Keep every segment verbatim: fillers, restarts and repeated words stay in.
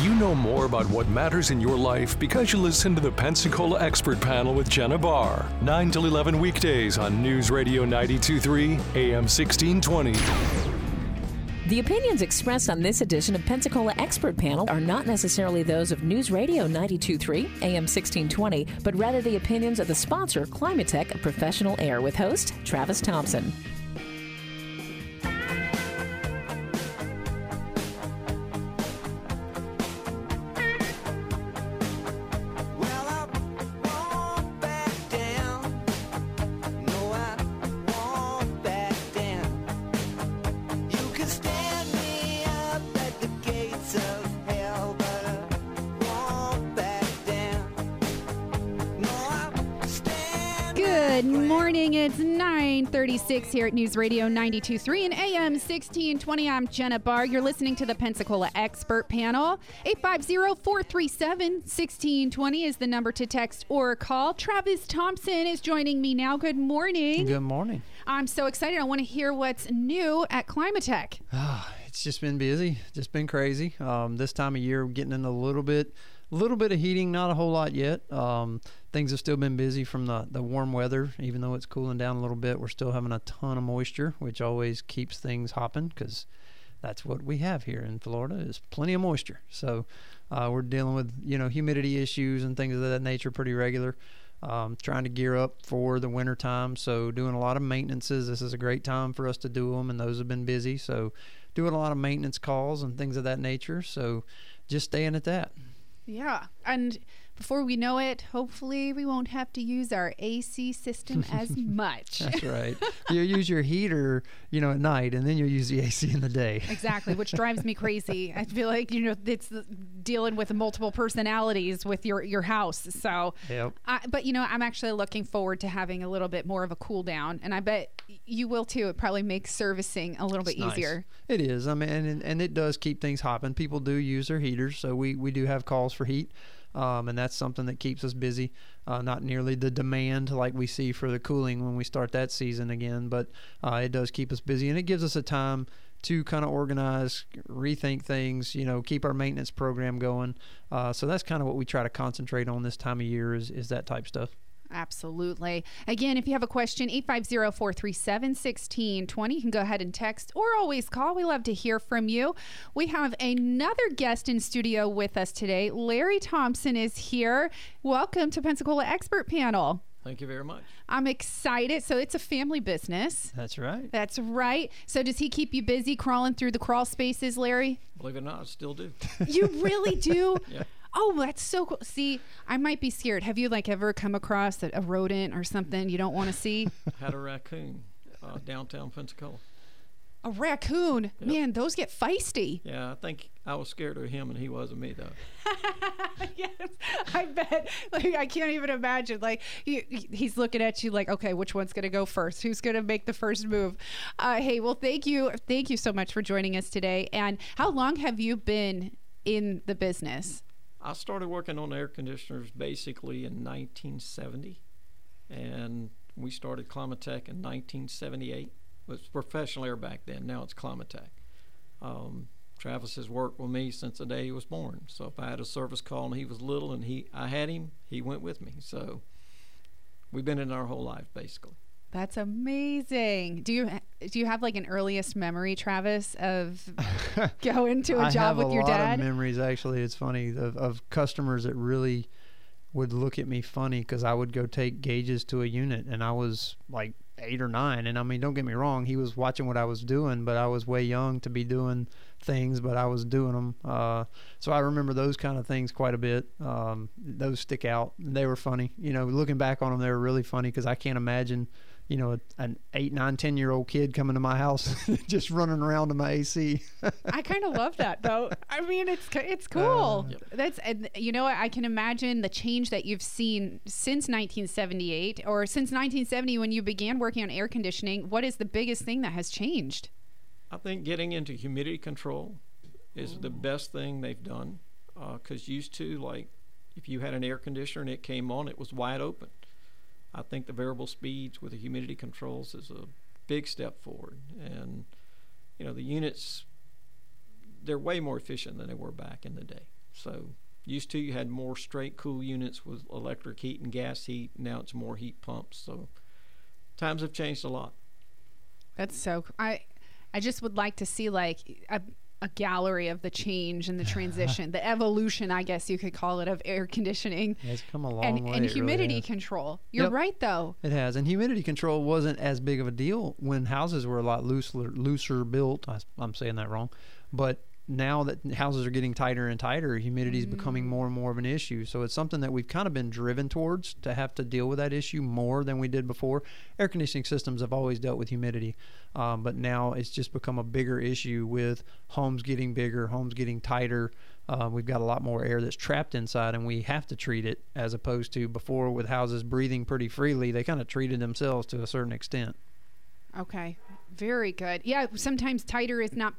You know more about what matters in your life because you listen to the Pensacola Expert Panel with Jenna Barr. nine till eleven weekdays on News Radio ninety-two point three, A M sixteen twenty. The opinions expressed on this edition of Pensacola Expert Panel are not necessarily those of News Radio ninety-two point three, A M sixteen twenty, but rather the opinions of the sponsor, Climatech Professional Air, with host Travis Thompson. Good morning. It's nine thirty-six here at News Radio ninety-two point three and A M sixteen twenty. I'm Jenna Barr. You're listening to the Pensacola Expert Panel. eight five zero, four three seven, one six two zero is the number to text or call. Travis Thompson is joining me now. Good morning. Good morning. I'm so excited. I want to hear what's new at Climatech. Oh, it's just been busy. Just been crazy. Um, this time of year, getting in a little bit, a little bit of heating, not a whole lot yet. Um, things have still been busy from the, the warm weather. Even though it's cooling down a little bit, we're still having a ton of moisture, which always keeps things hopping because that's what we have here in Florida is plenty of moisture. So uh, we're dealing with, you know, humidity issues and things of that nature pretty regular. Um, trying to gear up for the winter time, so doing a lot of maintenances. This is a great time for us to do them, and those have been busy. So doing a lot of maintenance calls and things of that nature. So just staying at that. Yeah, and before we know it, hopefully we won't have to use our A C system as much. That's right. You use your heater, you know, at night, and then you use the A C in the day. Exactly, which drives me crazy. I feel like, you know, it's dealing with multiple personalities with your, your house. So, yep. I, but, you know, I'm actually looking forward to having a little bit more of a cool down, and I bet you will too. It probably makes servicing a little It's bit nice. easier. It is. I mean, and, and it does keep things hopping. People do use their heaters, so we, we do have calls for heat. Um, and that's something that keeps us busy. Uh, not nearly the demand like we see for the cooling when we start that season again, but uh, it does keep us busy, and it gives us a time to kind of organize, rethink things, you know, keep our maintenance program going. Uh, so that's kind of what we try to concentrate on this time of year is, is that type stuff. Absolutely. Again, if you have a question, eight five zero, four three seven, one six two zero. You can go ahead and text or always call. We love to hear from you. We have another guest in studio with us today. Larry Thompson is here. Welcome to Pensacola Expert Panel. Thank you very much. I'm excited. So it's a family business. That's right. That's right. So does he keep you busy crawling through the crawl spaces, Larry? Believe it or not, I still do. You really do? Yeah. Oh, that's so cool. See, I might be scared. Have you like ever come across a, a rodent or something you don't want to see? I had a raccoon uh, downtown Pensacola. A raccoon? Yep. Man, those get feisty. Yeah, I think I was scared of him and he wasn't me though. Yes, I bet. Like, I can't even imagine. Like, he, he's looking at you like, okay, which one's going to go first? Who's going to make the first move? Uh, hey, well, thank you. Thank you so much for joining us today. And how long have you been in the business? I started working on air conditioners basically in nineteen seventy, and we started Climatech in nineteen seventy-eight. It was professional air back then. Now it's Climatech. Um, Travis has worked with me since the day he was born. So if I had a service call and he was little and he I had him, he went with me. So we've been in our whole life basically. That's amazing. Do you do you have like an earliest memory, Travis, of going to a I job have with a your lot dad? of memories, actually. It's funny, of, of customers that really would look at me funny because I would go take gauges to a unit, and I was like eight or nine. And I mean, don't get me wrong, he was watching what I was doing, but I was way young to be doing things, but I was doing them. Uh, so I remember those kind of things quite a bit. Um, those stick out. They were funny. You know, looking back on them, they were really funny because I can't imagine, you know, an eight, nine, ten year old kid coming to my house just running around to my A C. I kind of love that though. I mean, it's it's cool. Uh, Yep. That's and you know what? I can imagine the change that you've seen since nineteen seventy-eight or since nineteen seventy when you began working on air conditioning. What is the biggest thing that has changed? I think getting into humidity control is the best thing they've done because used to, like, if you had an air conditioner and it came on, it was wide open. I think the variable speeds with the humidity controls is a big step forward. And, you know, the units, they're way more efficient than they were back in the day. So used to you had more straight cool units with electric heat and gas heat. Now it's more heat pumps. So times have changed a lot. That's so. I, I just would like to see like a, a gallery of the change and the transition, the evolution, I guess you could call it, of air conditioning. It's come a long and, way. And it humidity really has. control. You're Yep. right, though. It has. And humidity control wasn't as big of a deal when houses were a lot looser, looser built. I, I'm saying that wrong. But now that houses are getting tighter and tighter, humidity is mm. becoming more and more of an issue. So it's something that we've kind of been driven towards to have to deal with that issue more than we did before. Air conditioning systems have always dealt with humidity, um, but now it's just become a bigger issue with homes getting bigger, homes getting tighter. Uh, we've got a lot more air that's trapped inside, and we have to treat it, as opposed to before with houses breathing pretty freely. They kind of treated themselves to a certain extent. Okay, very good. Yeah, sometimes tighter is not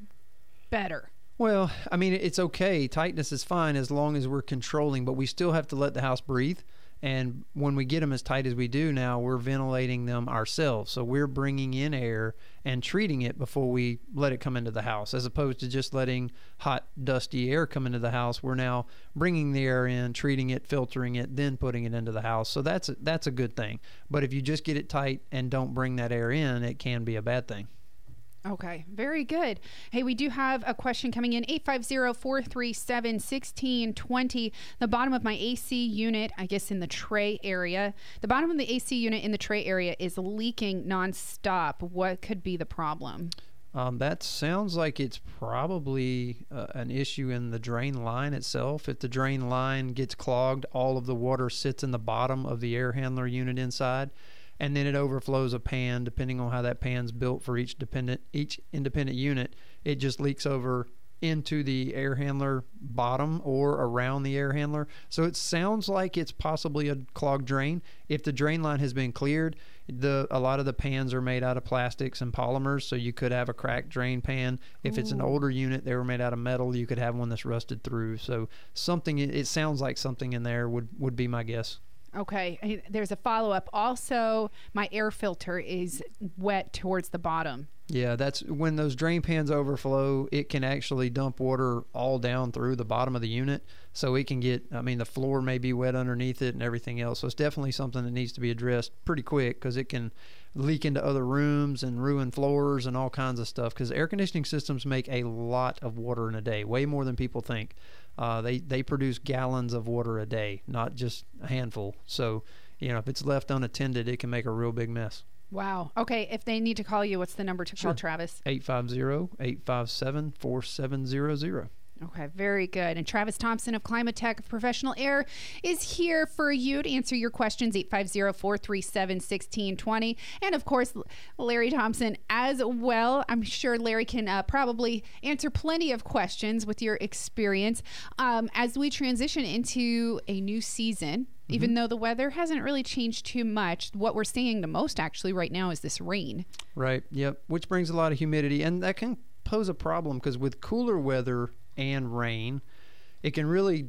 better. Well, I mean, it's okay. Tightness is fine as long as we're controlling, but we still have to let the house breathe. And when we get them as tight as we do now, we're ventilating them ourselves. So we're bringing in air and treating it before we let it come into the house, as opposed to just letting hot, dusty air come into the house. We're now bringing the air in, treating it, filtering it, then putting it into the house. So that's a, that's a good thing. But if you just get it tight and don't bring that air in, it can be a bad thing. Okay, very good. Hey, we do have a question coming in, eight five zero, four three seven, one six two zero. The bottom of my A C unit, I guess in the tray area, the bottom of the A C unit in the tray area is leaking nonstop. What could be the problem? Um, that sounds like it's probably uh, an issue in the drain line itself. If the drain line gets clogged, all of the water sits in the bottom of the air handler unit inside, and then it overflows a pan. Depending on how that pan's built for each dependent each independent unit, it just leaks over into the air handler bottom or around the air handler. So it sounds like it's possibly a clogged drain. If the drain line has been cleared, the a lot of the pans are made out of plastics and polymers, so you could have a cracked drain pan. If Ooh. It's an older unit, they were made out of metal, you could have one that's rusted through. So something, it sounds like something in there would, would be my guess. Okay, there's a follow-up. Also, my air filter is wet towards the bottom. Yeah, that's when those drain pans overflow, it can actually dump water all down through the bottom of the unit. So it can get, I mean, the floor may be wet underneath it and everything else. So it's definitely something that needs to be addressed pretty quick, because it can leak into other rooms and ruin floors and all kinds of stuff, because air conditioning systems make a lot of water in a day, way more than people think. Uh, they, they produce gallons of water a day, not just a handful. So, you know, if it's left unattended, it can make a real big mess. Wow. Okay, if they need to call you, what's the number to Sure. call Travis? eight five zero, eight five seven, four seven zero zero. Okay, very good. And Travis Thompson of Climatech of Professional Air is here for you to answer your questions, eight five zero, four three seven, one six two zero. And of course, Larry Thompson as well. I'm sure Larry can uh, probably answer plenty of questions with your experience. Um, as we transition into a new season, mm-hmm. even though the weather hasn't really changed too much, what we're seeing the most actually right now is this rain. Right, yep, which brings a lot of humidity, and that can pose a problem, because with cooler weather and rain, it can really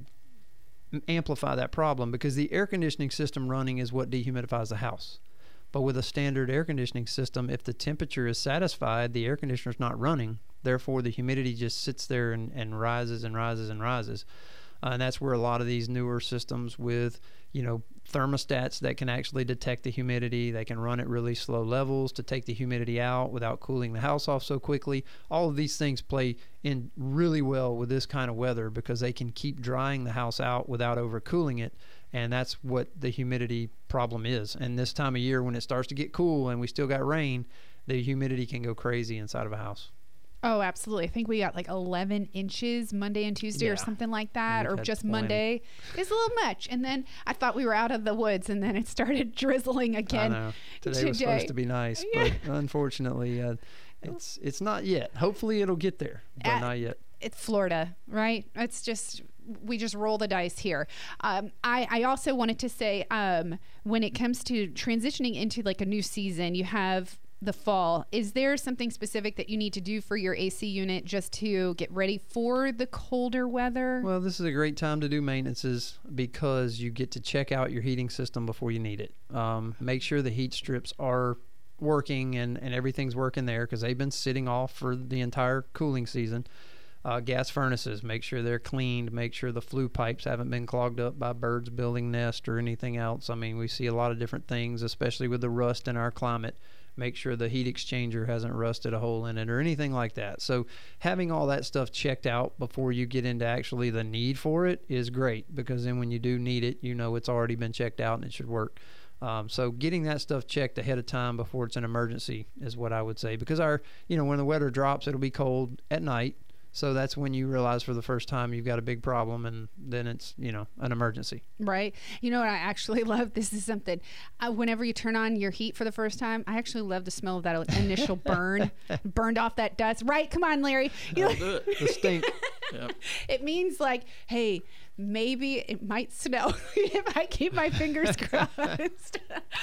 amplify that problem, because the air conditioning system running is what dehumidifies the house. But with a standard air conditioning system, if the temperature is satisfied, the air conditioner's not running. Therefore, the humidity just sits there and, and rises and rises and rises. Uh, and that's where a lot of these newer systems with, you know, thermostats that can actually detect the humidity, they can run at really slow levels to take the humidity out without cooling the house off so quickly. All of these things play in really well with this kind of weather, because they can keep drying the house out without overcooling it. And that's what the humidity problem is. And this time of year, when it starts to get cool and we still got rain, the humidity can go crazy inside of a house. Oh, absolutely. I think we got like eleven inches Monday and Tuesday, yeah. or something like that, or just plenty. Monday. It's a little much. And then I thought we were out of the woods, and then it started drizzling again. I know. Today, today. was supposed to be nice, yeah. but unfortunately, uh, it's it's not yet. Hopefully it'll get there, but At, not yet. It's Florida, right? It's just, we just roll the dice here. Um, I, I also wanted to say, um, when it comes to transitioning into like a new season, you have the fall. Is there something specific that you need to do for your A C unit just to get ready for the colder weather? Well, this is a great time to do maintenances, because you get to check out your heating system before you need it. Um, make sure the heat strips are working and, and everything's working there, because they've been sitting off for the entire cooling season. Uh, gas furnaces, make sure they're cleaned, make sure the flue pipes haven't been clogged up by birds building nests or anything else. I mean, we see a lot of different things, especially with the rust in our climate. Make sure the heat exchanger hasn't rusted a hole in it or anything like that. So having all that stuff checked out before you get into actually the need for it is great, because then when you do need it, you know it's already been checked out and it should work. Um, so getting that stuff checked ahead of time before it's an emergency is what I would say, because our, you know, when the weather drops, it'll be cold at night. So that's when you realize for the first time you've got a big problem, and then it's, you know, an emergency. Right. You know what I actually love? This is something, uh, whenever you turn on your heat for the first time, I actually love the smell of that initial burn, burned off that dust. Right? Come on, Larry. You know, do it. The stink. Yep. It means like, hey, maybe it might snow if I keep my fingers crossed.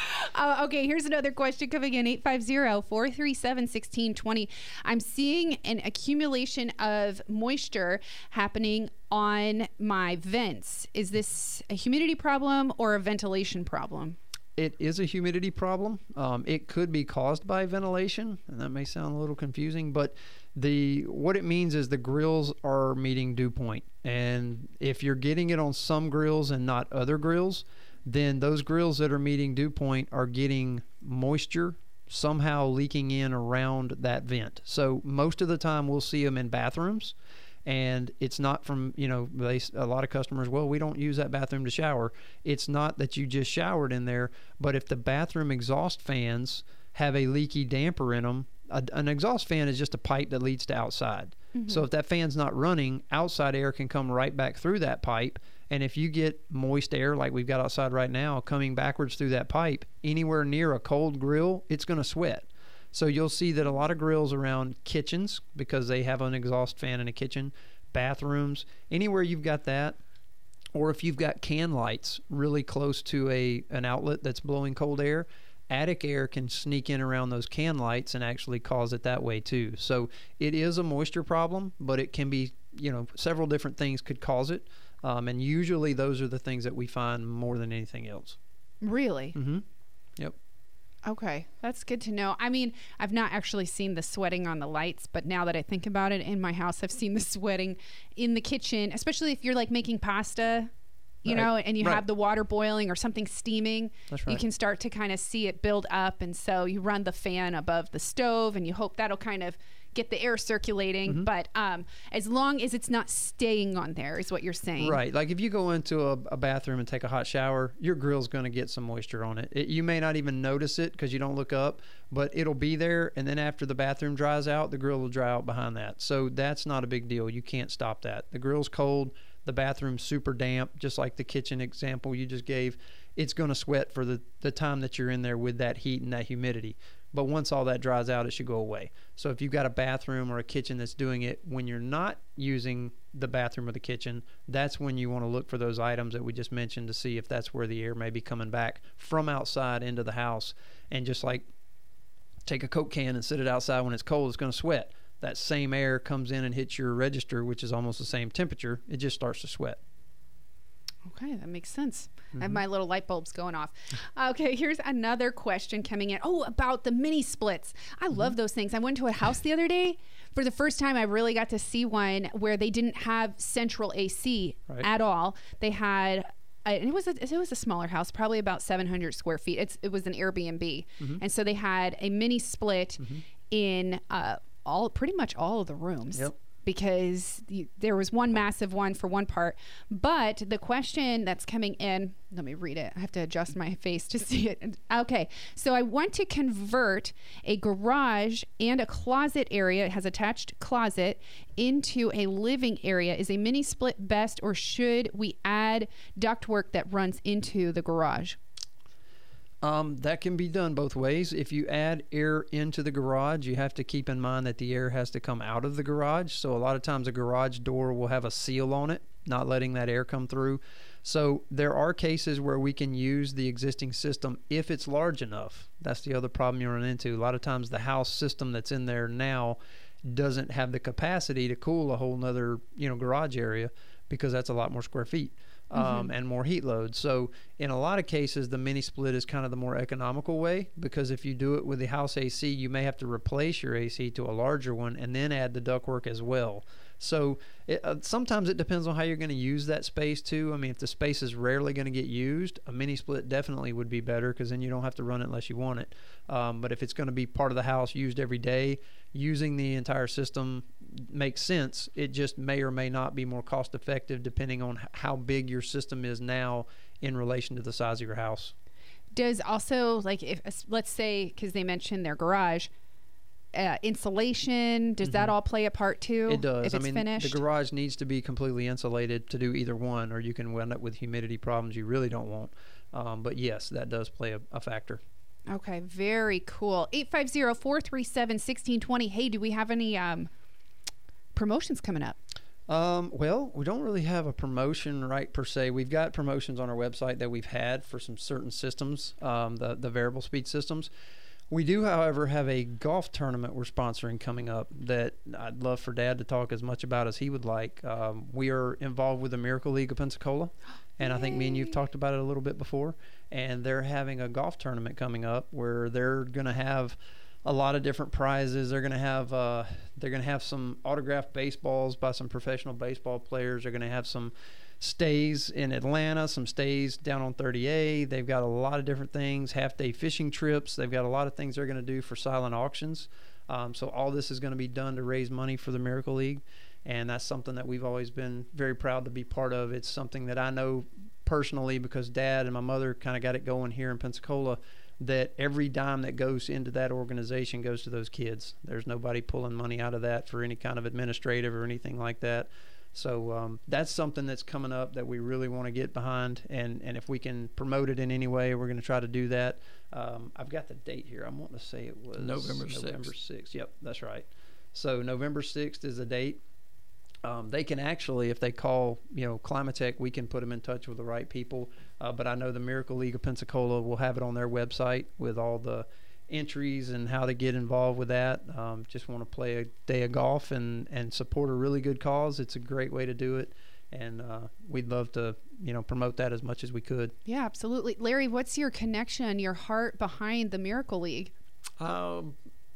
uh, okay, here's another question coming in, eight five zero, four three seven, one six two zero. I'm seeing an accumulation of moisture happening on my vents. Is this a humidity problem or a ventilation problem? It is a humidity problem. Um, it could be caused by ventilation, and that may sound a little confusing, but the what it means is the grills are meeting dew point. And if you're getting it on some grills and not other grills, then those grills that are meeting dew point are getting moisture somehow leaking in around that vent. So most of the time we'll see them in bathrooms. And it's not from, you know, they, a lot of customers, well, we don't use that bathroom to shower. It's not that you just showered in there, but if the bathroom exhaust fans have a leaky damper in them, a, an exhaust fan is just a pipe that leads to outside. Mm-hmm. So if that fan's not running, outside air can come right back through that pipe. And if you get moist air like we've got outside right now coming backwards through that pipe, anywhere near a cold grill, it's going to sweat. So you'll see that a lot of grills around kitchens, because they have an exhaust fan in a kitchen, bathrooms, anywhere you've got that, or if you've got can lights really close to a an outlet that's blowing cold air, attic air can sneak in around those can lights and actually cause it that way too. So it is a moisture problem, but it can be, you know, several different things could cause it. Um, and usually those are the things that we find more than anything else. Really? Mm-hmm. Yep. Okay, that's good to know. I mean, I've not actually seen the sweating on the lights, but now that I think about it, in my house, I've seen the sweating in the kitchen, especially if you're like making pasta, you right. know, and you right. have the water boiling or something steaming. That's right. You can start to kind of see it build up. And so you run the fan above the stove and you hope that'll kind of get the air circulating. Mm-hmm. But um, as long as it's not staying on there is what you're saying. Right. Like if you go into a, a bathroom and take a hot shower, your grill's going to get some moisture on it. it. You may not even notice it because you don't look up, but it'll be there. And then after the bathroom dries out, the grill will dry out behind that. So that's not a big deal. You can't stop that. The grill's cold. The bathroom's super damp, just like the kitchen example you just gave. It's going to sweat for the, the time that you're in there with that heat and that humidity. But once all that dries out, it should go away. So if you've got a bathroom or a kitchen that's doing it when you're not using the bathroom or the kitchen, that's when you want to look for those items that we just mentioned to see if that's where the air may be coming back from outside into the house. And just like take a Coke can and sit it outside when it's cold, it's going to sweat. That same air comes in and hits your register, which is almost the same temperature. It just starts to sweat. Okay, that makes sense. Mm-hmm. I have my little light bulbs going off. Okay, here's another question coming in. Oh, about the mini splits. I mm-hmm. love those things. I went to a house the other day. For the first time, I really got to see one where they didn't have central A C right. at all. They had... Uh, and it was a, it was a smaller house, probably about seven hundred square feet. It's, it was an Airbnb. Mm-hmm. And so they had a mini split mm-hmm. in uh, all pretty much all of the rooms. Yep. Because the, there was one massive one for one part. But the question that's coming in, let me read it. I have to adjust my face to see it. Okay. So I want to convert a garage and a closet area. It has attached closet into a living area. Is a mini split best, or should we add ductwork that runs into the garage? Um, that can be done both ways. If you add air into the garage, you have to keep in mind that the air has to come out of the garage. So a lot of times a garage door will have a seal on it, not letting that air come through. So there are cases where we can use the existing system if it's large enough. That's the other problem you run into. A lot of times the house system that's in there now doesn't have the capacity to cool a whole nother, you know, garage area, because that's a lot more square feet. Um, mm-hmm. and more heat load. So in a lot of cases, the mini split is kind of the more economical way, because if you do it with the house A C, you may have to replace your A C to a larger one and then add the ductwork as well. So it, uh, sometimes it depends on how you're going to use that space too. I mean, if the space is rarely going to get used, a mini split definitely would be better because then you don't have to run it unless you want it. Um, but if it's going to be part of the house used every day, using the entire system makes sense. It just may or may not be more cost effective depending on how big your system is now in relation to the size of your house. Does also, like, if let's say, because they mentioned their garage, uh, insulation, does mm-hmm. that all play a part too? It does. If it's I mean, finished? The garage needs to be completely insulated to do either one, or you can end up with humidity problems you really don't want. Um, but yes, that does play a, a factor. Okay, very cool. eight five zero, four three seven, one six two zero. Hey, do we have any um, promotions coming up? Um, well, we don't really have a promotion right per se. We've got promotions on our website that we've had for some certain systems, um, the, the variable speed systems. We do, however, have a golf tournament we're sponsoring coming up that I'd love for Dad to talk as much about as he would like. Um, we are involved with the Miracle League of Pensacola, and Yay. I think me and you've talked about it a little bit before. And they're having a golf tournament coming up where they're going to have a lot of different prizes. They're going to have uh, they're going to have some autographed baseballs by some professional baseball players. They're going to have some stays in Atlanta, some stays down on thirty A. They've got a lot of different things, half-day fishing trips. They've got a lot of things they're going to do for silent auctions. Um, so all this is going to be done to raise money for the Miracle League, and that's something that we've always been very proud to be part of. It's something that I know personally because Dad and my mother kind of got it going here in Pensacola, that every dime that goes into that organization goes to those kids. There's nobody pulling money out of that for any kind of administrative or anything like that. So um, that's something that's coming up that we really want to get behind, and, and if we can promote it in any way, we're going to try to do that. Um, I've got the date here. I'm wanting to say it was November sixth. November sixth. Yep, that's right. So November sixth is the date. Um, they can actually, if they call, you know, Climatech, we can put them in touch with the right people. Uh, but I know the Miracle League of Pensacola will have it on their website with all the entries and how to get involved with that. Um, just want to play a day of golf and, and support a really good cause. It's a great way to do it. And uh, we'd love to, you know, promote that as much as we could. Yeah, absolutely. Larry, what's your connection, your heart behind the Miracle League? Um,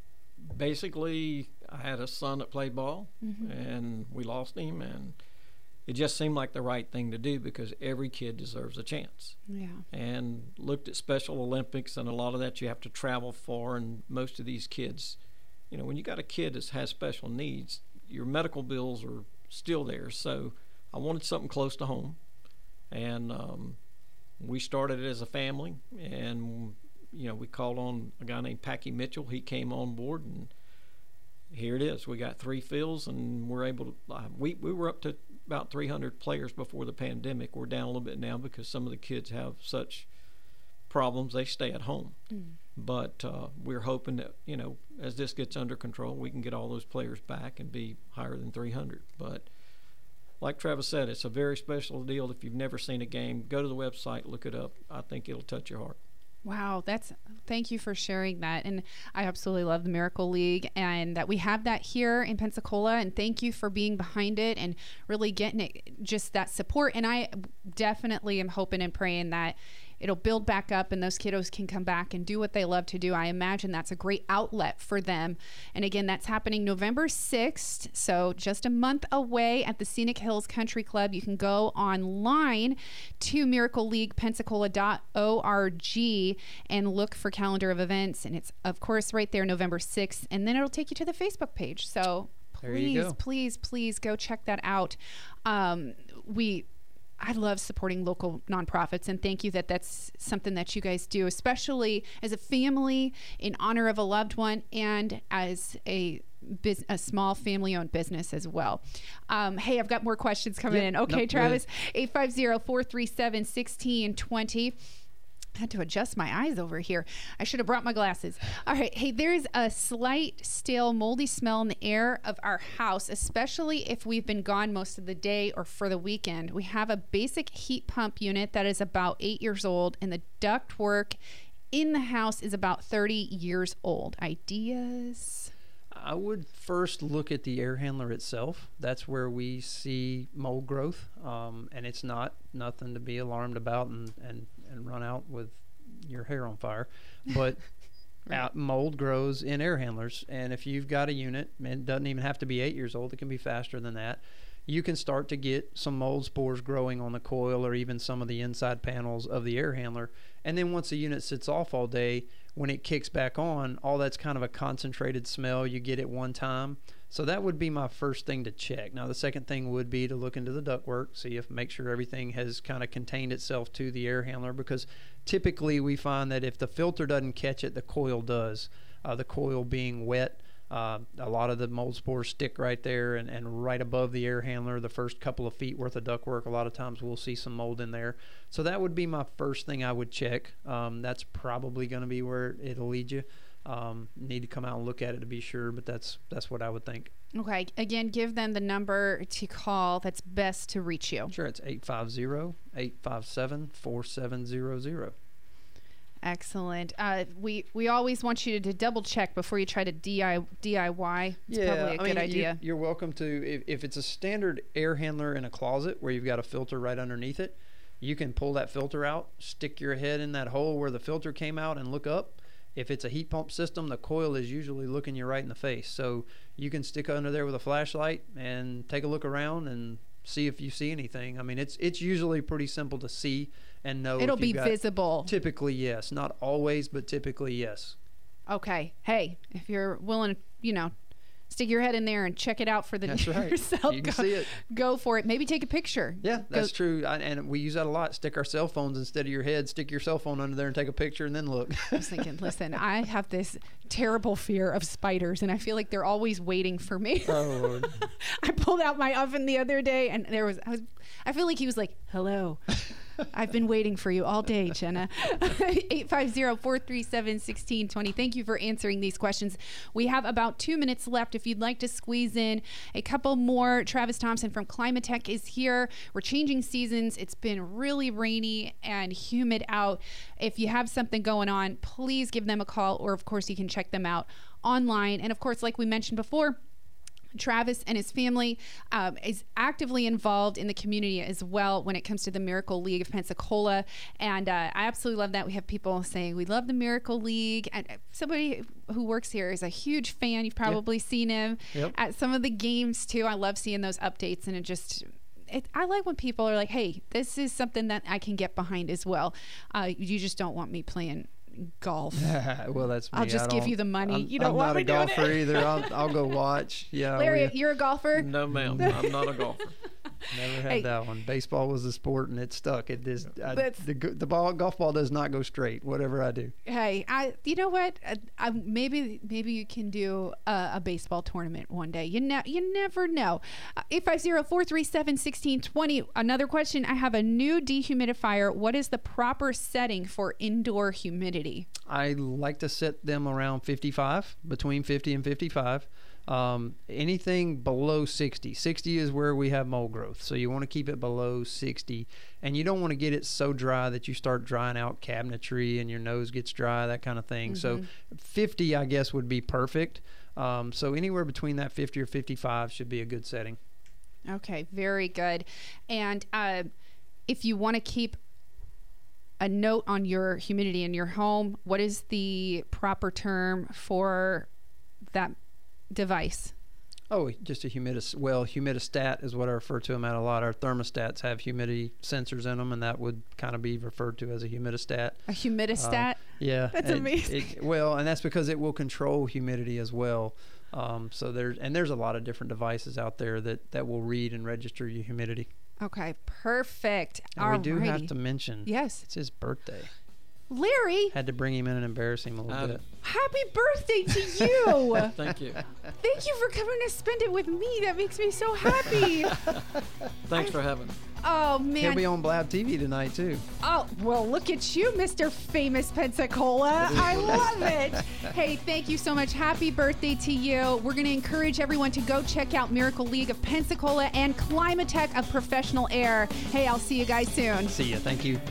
basically, I had a son that played ball, mm-hmm. and we lost him, and it just seemed like the right thing to do because every kid deserves a chance. Yeah. And looked at Special Olympics, and a lot of that you have to travel for, and most of these kids, you know, when you got a kid that has special needs, your medical bills are still there. So I wanted something close to home, and um, we started it as a family, and, you know, we called on a guy named Packy Mitchell. He came on board, and here it is. We got three fields, and we're able to uh, we, we were up to about three hundred players before the pandemic. We're down a little bit now because some of the kids have such problems, they stay at home. Mm. But uh, we're hoping that, you know, as this gets under control, we can get all those players back and be higher than three hundred. But like Travis said, it's a very special deal. If you've never seen a game, go to the website, look it up. I think it'll touch your heart. Wow, that's thank you for sharing that. And I absolutely love the Miracle League and that we have that here in Pensacola, and thank you for being behind it and really getting it, just that support. And I definitely am hoping and praying that it'll build back up and those kiddos can come back and do what they love to do. I imagine that's a great outlet for them. And again, that's happening November sixth, so just a month away at the Scenic Hills Country Club. You can go online to miracle league pensacola dot org and look for calendar of events. And it's, of course, right there, November sixth. And then it'll take you to the Facebook page. So please, please, please go check that out. Um, we... I love supporting local nonprofits, and thank you that that's something that you guys do, especially as a family in honor of a loved one and as a biz- a small family-owned business as well. Um, hey, I've got more questions coming yep. in. Okay, nope, Travis, eight five zero, four three seven, one six two zero. I had to adjust my eyes over here. I should have brought my glasses. All right. Hey, there's a slight, stale, moldy smell in the air of our house, especially if we've been gone most of the day or for the weekend. We have a basic heat pump unit that is about eight years old, and the ductwork in the house is about thirty years old. Ideas? I would first look at the air handler itself. That's where we see mold growth, um, and it's not nothing to be alarmed about and, and, and run out with your hair on fire. But Right. out, mold grows in air handlers. And if you've got a unit, and it doesn't even have to be eight years old, it can be faster than that, you can start to get some mold spores growing on the coil or even some of the inside panels of the air handler. And then once the unit sits off all day, when it kicks back on, all that's kind of a concentrated smell you get at one time. So that would be my first thing to check. Now the second thing would be to look into the ductwork, see if make sure everything has kind of contained itself to the air handler, because typically we find that if the filter doesn't catch it, the coil does. Uh, the coil being wet, uh, a lot of the mold spores stick right there and, and right above the air handler. The first couple of feet worth of ductwork, a lot of times we'll see some mold in there. So that would be my first thing I would check. Um, that's probably going to be where it'll lead you. Um, need to come out and look at it to be sure, but that's that's what I would think. Okay. Again, give them the number to call that's best to reach you. Sure, it's eight five zero, eight five seven, four seven zero zero. Excellent. Uh, we we always want you to, to double check before you try to D I Y. It's yeah, probably a I good mean, idea. You're, you're welcome to, if, if it's a standard air handler in a closet where you've got a filter right underneath it, you can pull that filter out, stick your head in that hole where the filter came out and look up. If it's a heat pump system, the coil is usually looking you right in the face. So you can stick under there with a flashlight and take a look around and see if you see anything. I mean, it's it's usually pretty simple to see and know. It'll if be you've got, visible. Typically, yes. Not always, but typically, yes. Okay. Hey, if you're willing to, you know, stick your head in there and check it out for the That's right. yourself. You can go, see it. Go for it. Maybe take a picture. Yeah, that's Go- true. I, and we use that a lot. Stick our cell phones instead of your head. Stick your cell phone under there and take a picture and then look. I was thinking, listen, I have this terrible fear of spiders, and I feel like they're always waiting for me. Oh, Lord. I pulled out my oven the other day, and there was I was I feel like he was like, "Hello, I've been waiting for you all day, Jenna." eight five zero, four three seven, one six two zero. Thank you for answering these questions. We have about two minutes left. If you'd like to squeeze in a couple more, Travis Thompson from Climatech is here. We're changing seasons. It's been really rainy and humid out. If you have something going on, please give them a call, or of course you can check them out online. And of course, like we mentioned before, Travis and his family um, is actively involved in the community as well when it comes to the Miracle League of Pensacola. And uh, I absolutely love that. We have people saying, we love the Miracle League. And somebody who works here is a huge fan. You've probably yeah. seen him yep. at some of the games too. I love seeing those updates, and it just... It, I like when people are like, hey, this is something that I can get behind as well. Uh, you just don't want me playing golf. Well, that's me. I'll just I give don't- you the money. I'm, You don't I'm want not me a doing golfer it. either. I'll, I'll go watch. Yeah, Larry, we you're a golfer? No, ma'am. I'm not a golfer. never had Hey. that one. Baseball was the sport, and it stuck. It just I, That's- the go- the ball golf ball does not go straight. Whatever I do. Hey, I. You know what? I, I, maybe maybe you can do a, a baseball tournament one day. You ne- you never know. Uh, eight five zero, four three seven, one six two zero. Another question. I have a new dehumidifier. What is the proper setting for indoor humidity? I like to set them around fifty-five, between fifty and fifty-five. Um, anything below sixty. sixty is where we have mold growth. So you want to keep it below sixty. And you don't want to get it so dry that you start drying out cabinetry and your nose gets dry, that kind of thing. Mm-hmm. So fifty, I guess, would be perfect. Um, so anywhere between that fifty or fifty-five should be a good setting. Okay, very good. And uh, if you want to keep a note on your humidity in your home, what is the proper term for that device? Oh, just a humidis. Well, humidistat is what I refer to them at a lot. Our thermostats have humidity sensors in them, and that would kind of be referred to as a humidistat. A humidistat? Uh, yeah, That's and amazing. It, well, and that's because it will control humidity as well. Um, so there's and there's a lot of different devices out there that that will read and register your humidity. Okay, perfect. And we do Alrighty. have to mention, Yes. it's his birthday. Larry, Had to bring him in and embarrass him a little Uh, bit. happy birthday to you. Thank you. Thank you for coming to spend it with me. That makes me so happy. Thanks for having me. Oh, He'll man. be on Blab T V tonight too. Oh, well, look at you, Mister Famous Pensacola. I love it. Hey, thank you so much. Happy birthday to you. We're going to encourage everyone to go check out Miracle League of Pensacola and Climatech of Professional Air. Hey, I'll see you guys soon. See ya. Thank you.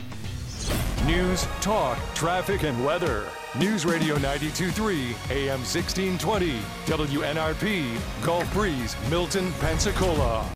News, talk, traffic, and weather. News Radio ninety-two point three, A M sixteen twenty, W N R P, Gulf Breeze, Milton, Pensacola.